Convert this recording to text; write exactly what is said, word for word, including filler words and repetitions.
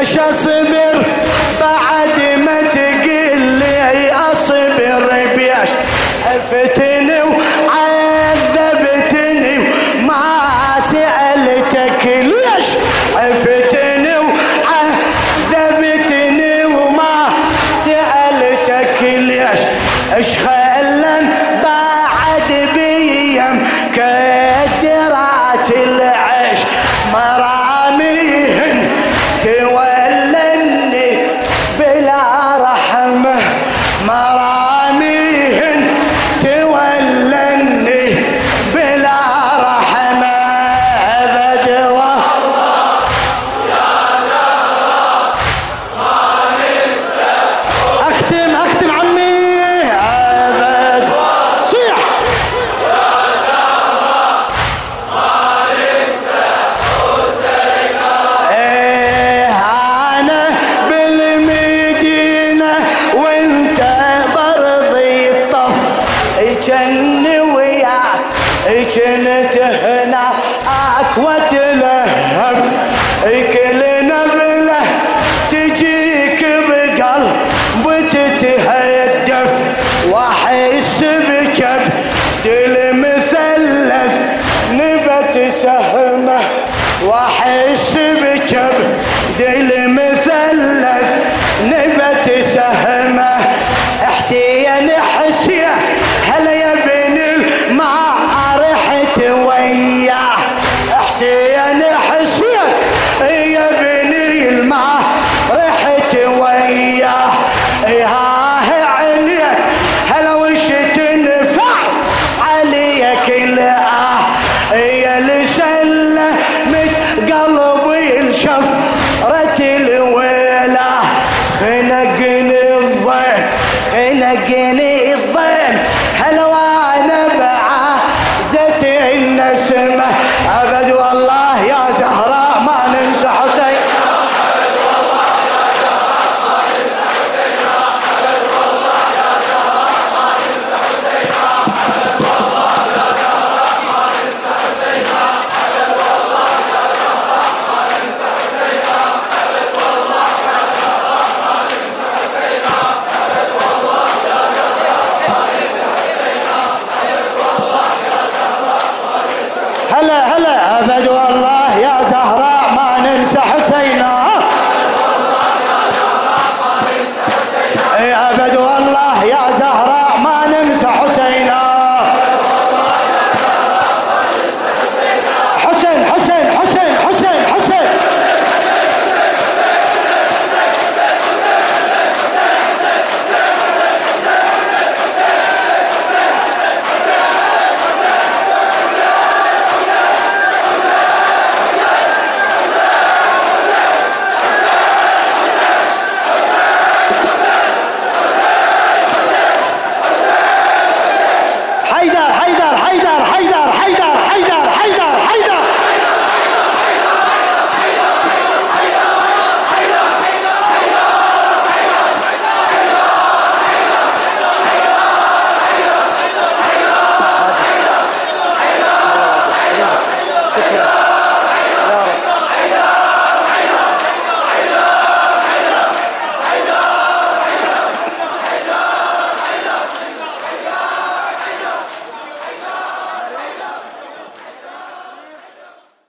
ليش اصبر بعد ما تقل لي اصبر بيش عفتني وعذبتني ما سألتك ليش عفتني وعذبتني وما سألتك ليش اش خلن بعد بيم كدرات العيش مراميهن تولني بلا رحمة مراميهن تولني بلا رحمة أبد والله يا زهراء ما ننسى أختم أختم عمي أبد صيح يا زهراء ما ننسى حسينا إيه أنا بالمدينة وانت برضي الطف كن وياك كنت هنا اكوى تلهف كل نبله تجيك بقلب وتتهدف واحس بكبد المثلث نبت سهمه واحس بكبد المثلث نبت سهمه حسين حسين هلا يا بن الماء رحت وياه حسين حسين يا بن الماء رحت وياه ها عليك هلا وش تنفع عليك الآه يا لسلة مت قلبي الشفرة الويلة خنقني الضيم خنقني الضيم هلا وانا بعازة النسمة ابد والله يا زهراء ما ننسى حسين ابد والله يا زهراء ما ننسى حسين ابد والله يا زهراء ما ننسى حسين ابد والله يا زهراء ما ننسى حسين ابد والله يا زهراء ما ننسى حسين ابد والله يا زهراء ما ننسى حسين ابد والله يا زهراء ما ننسى حسين ابد والله يا زهراء ما ننسى هلا هلا ابد